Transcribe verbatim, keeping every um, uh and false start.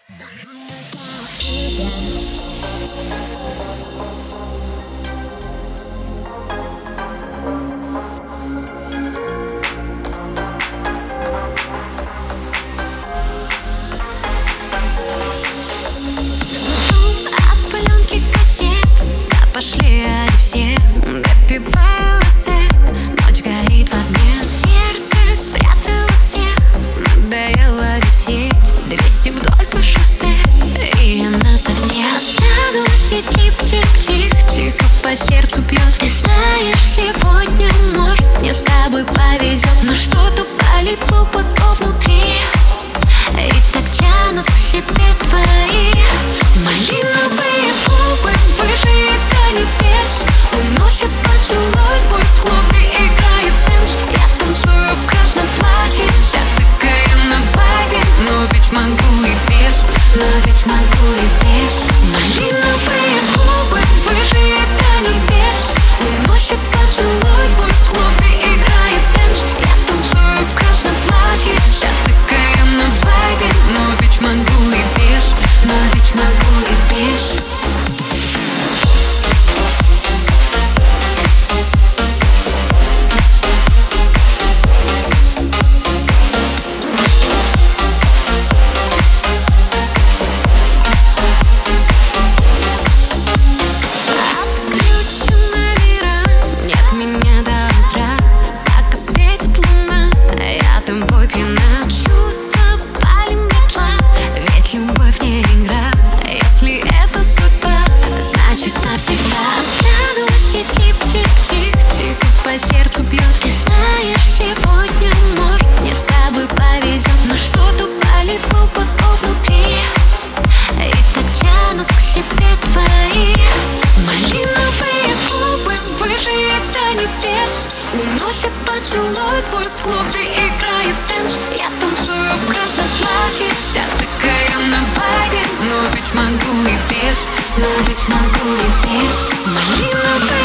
От пленки кассет, да пошли они все. Допиваю эссе, ночь горит в огне. Сердце спрятало всех, надоело висеть. Двести вдоль по шоссе, и она совсем. Останусь и тип-тип-тих, тихо по сердцу бьет. Ты знаешь, сегодня, может, мне с тобой повезет. Но что-то болит глубоко внутри, и так тянут к себе твои малиновые губы, выше до небес. Уносят поцелуй твой в клубе, играет дэнс. Я танцую в красном платье, вся такая на вайбе. Но ведь могу и без, но ведь могу и без. Малиновые губы, выше до небес. Уносят поцелуй твой в клубе, играет дэнс. Я танцую в красном платье, вся такая на вайбе. Но ведь могу и без, но ведь могу и без. Сердцу бьет. Ты знаешь, сегодня, может, мне с тобой повезет. Но что-то болит глубоко внутри, и так тянут к себе твои малиновые губы, выше до небес. Уносят поцелуй твой в клубе, играет дэнс. Я танцую в красном платье, вся такая на вайбе. Но ведь могу и без, но ведь могу и без. Малиновые